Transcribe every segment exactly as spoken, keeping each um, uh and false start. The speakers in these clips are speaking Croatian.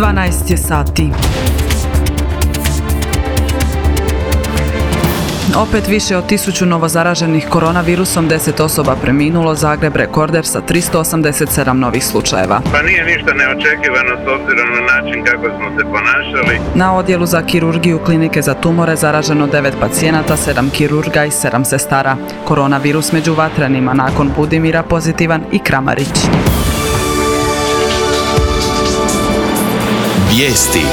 dvanaest je sati. Opet više od tisuću novozaraženih koronavirusom, deset osoba preminulo, Zagreb rekorder sa tristo osamdeset sedam novih slučajeva. Pa nije ništa neočekivano s obzirom na način kako smo se ponašali. Na odjelu za kirurgiju klinike za tumore zaraženo devet pacijenata, sedam kirurga i sedam sestara. Koronavirus među vatrenima, nakon Budimira pozitivan i Kramarić. Vijesti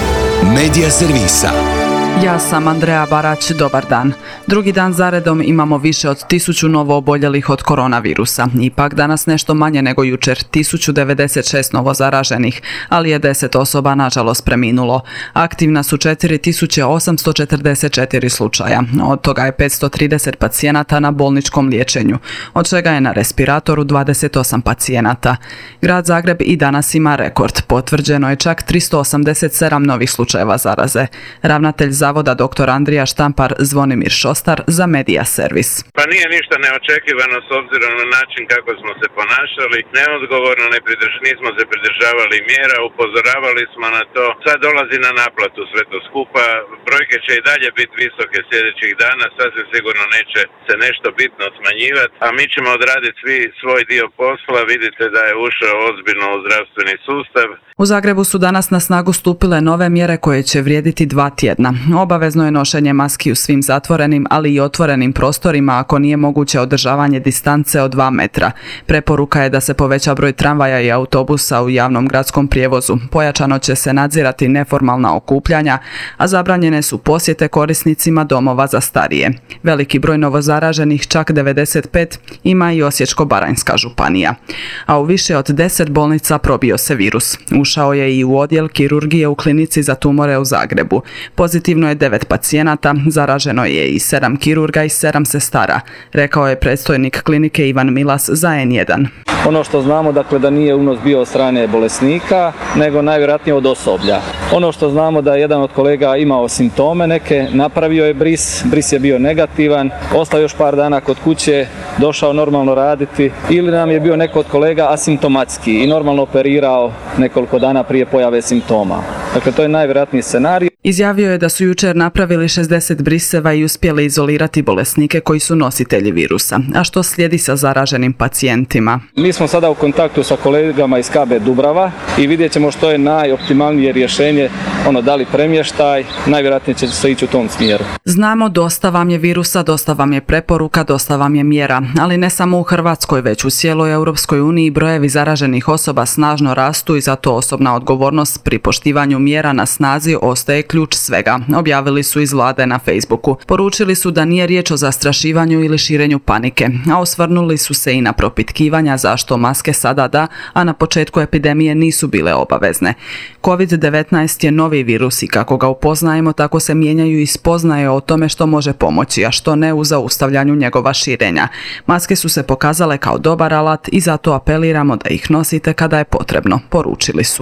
Medija servisa. Ja sam Andreja Barać, dobar dan. Drugi dan zaredom imamo više od tisuću novo oboljelih od koronavirusa. Ipak danas nešto manje nego jučer, tisuću devedeset šest novo zaraženih, ali je deset osoba nažalost preminulo. Aktivna su četiri tisuće osamsto četrdeset četiri slučaja. Od toga je petsto trideset pacijenata na bolničkom liječenju, od čega je na respiratoru dvadeset osam pacijenata. Grad Zagreb i danas ima rekord. Potvrđeno je čak tristo osamdeset sedam novih slučajeva zaraze. Ravnatelj Zavoda doktor Andrija Štampar Zvonimir Šostar za Medija servis. Pa nije ništa neočekivano s obzirom na način kako smo se ponašali, neodgovorno ne pridrž, nismo se pridržavali mjera, upozoravali smo na to. Sad dolazi na naplatu sve to skupa, brojke će i dalje biti visoke sljedećih dana, sasvim sigurno neće se nešto bitno smanjivati, a mi ćemo odraditi svi svoj dio posla. Vidite da je ušao ozbiljno u zdravstveni sustav. U Zagrebu su danas na snagu stupile nove mjere koje će vrijediti dva tjedna. Obavezno je nošenje maski u svim zatvorenim, ali i otvorenim prostorima ako nije moguće održavanje distance od dva metra. Preporuka je da se poveća broj tramvaja i autobusa u javnom gradskom prijevozu. Pojačano će se nadzirati neformalna okupljanja, a zabranjene su posjete korisnicima domova za starije. Veliki broj novozaraženih, čak devedeset pet, ima i Osječko-baranjska županija. A u više od deset bolnica probio se virus. Ušao je i u odjel kirurgije u klinici za tumore u Zagrebu. Pozitivno je devet pacijenata, zaraženo je i sedam kirurga i sedam sestara, rekao je predstojnik klinike Ivan Milas za en jedan. Ono što znamo, dakle, da nije unos bio od strane bolesnika, nego najvjerojatnije od osoblja. Ono što znamo da je jedan od kolega imao simptome neke, napravio je bris, bris je bio negativan, ostao još par dana kod kuće, došao normalno raditi, ili nam je bio neko od kolega asimptomatski i normalno operirao nekoliko dana prije pojave simptoma. Dakle, to je najvjerojatniji scenarij. Izjavio je da su jučer napravili šezdeset briseva i uspjeli izolirati bolesnike koji su nositelji virusa. A što slijedi sa zaraženim pacijentima? Mi smo sada u kontaktu sa kolegama iz K B Dubrava i vidjet ćemo što je najoptimalnije rješenje, ono da li premještaj, najvjerojatnije će se ići u tom smjeru. Znamo, dosta vam je virusa, dosta vam je preporuka, dosta vam je mjera, ali ne samo u Hrvatskoj, već u cijeloj Europskoj uniji brojevi zaraženih osoba snažno rastu i zato osobna odgovornost pri poštivanju mjera na snazi ostaje ključ svega, objavili su iz vlade na Facebooku. Poručili su da nije riječ o zastrašivanju ili širenju panike, a osvrnuli su se i na propitkivanja zašto maske sada da, a na početku epidemije nisu bile obavezne. kovid devetnaest je novi virus i kako ga upoznajemo, tako se mijenjaju i spoznaje o tome što može pomoći, a što ne u zaustavljanju njegova širenja. Maske su se pokazale kao dobar alat i zato apeliramo da ih nosite kada je potrebno, poručili su.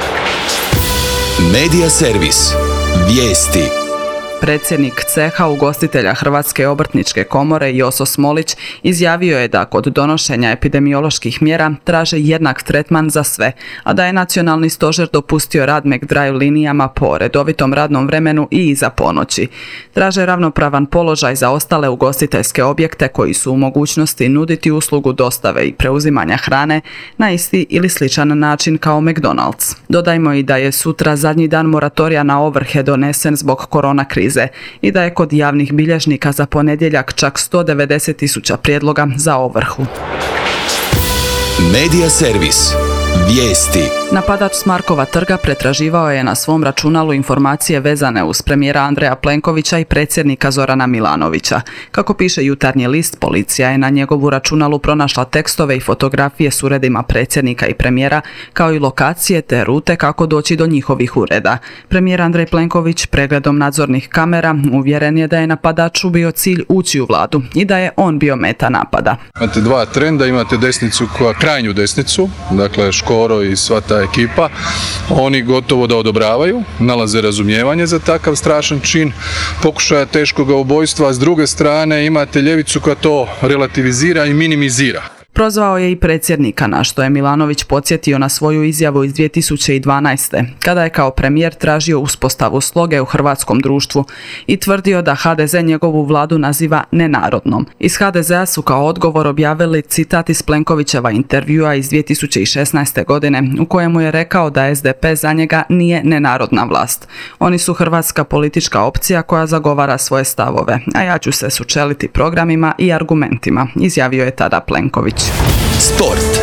Medija servis. Vijesti. Predsjednik ceha ugostitelja Hrvatske obrtničke komore Joso Smolić izjavio je da kod donošenja epidemioloških mjera traže jednak tretman za sve, a da je nacionalni stožer dopustio rad McDrive linijama po redovitom radnom vremenu i iza ponoći. Traže ravnopravan položaj za ostale ugostiteljske objekte koji su u mogućnosti nuditi uslugu dostave i preuzimanja hrane na isti ili sličan način kao McDonald's. Dodajmo i da je sutra zadnji dan moratorija na ovrhe donesen zbog korona krize i da je kod javnih bilježnika za ponedjeljak čak sto devedeset tisuća prijedloga za ovrhu. Medija servis. Vijesti. Napadač s Markova trga pretraživao je na svom računalu informacije vezane uz premijera Andreja Plenkovića i predsjednika Zorana Milanovića. Kako piše Jutarnji list, policija je na njegovu računalu pronašla tekstove i fotografije s uredima predsjednika i premijera, kao i lokacije te rute kako doći do njihovih ureda. Premijer Andrej Plenković pregledom nadzornih kamera uvjeren je da je napadaču bio cilj ući u vladu i da je on bio meta napada. Imate dva trenda, imate desnicu koja krajnju desnicu, dakle Škoro i sva ta ekipa, oni gotovo da odobravaju, nalaze razumijevanje za takav strašan čin pokušaja teškog ubojstva, a s druge strane imate ljevicu koja to relativizira i minimizira. Prozvao je i predsjednika, na što je Milanović podsjetio na svoju izjavu iz dvije tisuće dvanaeste. kada je kao premijer tražio uspostavu sloge u hrvatskom društvu i tvrdio da ha de ze njegovu vladu naziva nenarodnom. Iz ha de zea su kao odgovor objavili citat iz Plenkovićeva intervjua iz dvije tisuće šesnaeste. godine u kojemu je rekao da es de pe za njega nije nenarodna vlast. Oni su hrvatska politička opcija koja zagovara svoje stavove, a ja ću se sučeliti programima i argumentima, izjavio je tada Plenković. Sport.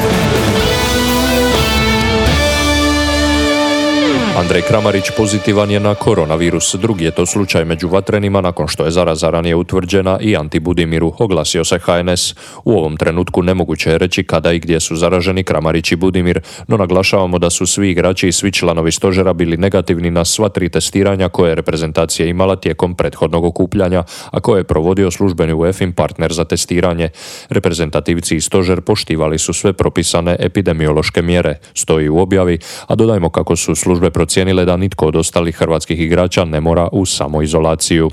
Andrej Kramarić pozitivan je na koronavirus. Drugi je to slučaj među vatrenima nakon što je zaraza ranije utvrđena i Anti Budimiru, oglasio se ha en es. U ovom trenutku nemoguće je reći kada i gdje su zaraženi Kramarić i Budimir, no naglašavamo da su svi igrači i svi članovi stožera bili negativni na sva tri testiranja koje je reprezentacija imala tijekom prethodnog okupljanja, a koje je provodio službeni u e ef im partner za testiranje. Reprezentativci i stožer poštivali su sve propisane epidemiološke mjere, stoji u objavi, a dodajmo kako su službe procijenile da nitko od ostalih hrvatskih igrača ne mora u samoizolaciju.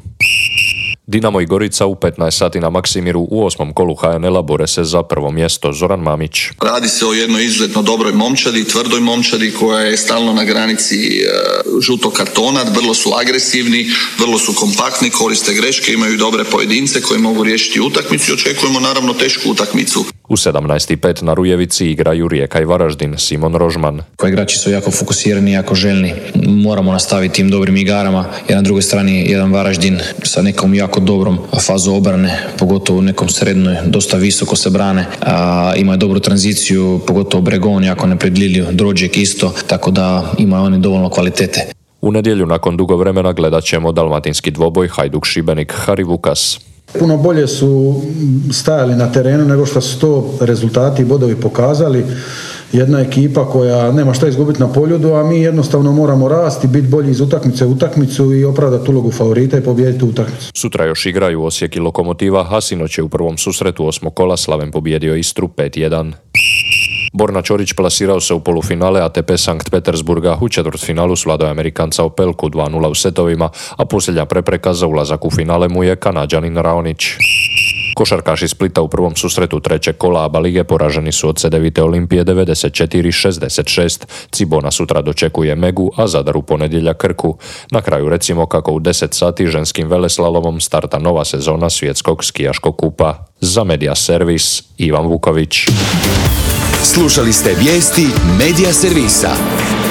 Dinamo i Gorica u petnaest sati na Maksimiru u osmom kolu ha en el-a bore se za prvo mjesto. Zoran Mamić. Radi se o jednoj izuzetno dobroj momčadi, tvrdoj momčadi koja je stalno na granici e, žutog kartona, vrlo su agresivni, vrlo su kompaktni, koriste greške, imaju dobre pojedince koji mogu riješiti utakmicu i očekujemo naravno tešku utakmicu. U sedamnaest i pet na Rujevici igraju Rijeka i Varaždin. Simon Rožman. Koji igrači su jako fokusirani, jako željni. Moramo nastaviti tim dobrim igarama, jer na drugoj strani jedan Varaždin sa nekom jako dobrom fazu obrane, pogotovo u nekom srednoj, dosta visoko se brane. A, imaju dobru tranziciju, pogotovo Bregon, jako nepredvidljiv, Drođek isto, tako da imaju oni dovoljno kvalitete. U nedjelju nakon dugo vremena gledat ćemo dalmatinski dvoboj Hajduk Šibenik. Hari Vukas. Puno bolje su stajali na terenu nego što su to rezultati i bodovi pokazali. Jedna ekipa koja nema šta izgubiti na poljudu, a mi jednostavno moramo rasti, biti bolji iz utakmice u utakmicu i opravdati ulogu favorita i pobijediti utakmicu. Sutra još igraju Osijek i Lokomotiva, a sinoć je u prvom susretu osmog kola Slaven pobijedio Istru pet jedan. Borna Ćorić plasirao se u polufinale a te pe Sankt Petersburga, u četvrtfinalu svladao Amerikanca Opelku dva nula u setovima, a posljednja prepreka za ulazak u finale mu je Kanađanin Raonić. Košarkaši Splita u prvom susretu trećeg kola ABA lige poraženi su od Cedevite Olimpije devedeset četiri šezdeset šest. Cibona sutra dočekuje Megu, a Zadar u ponedjeljak Krku. Na kraju recimo kako u deset sati ženskim veleslalomom starta nova sezona svjetskog skijaškog kupa. Za Media Servis, Ivan Vuković. Slušali ste vijesti Media Servisa.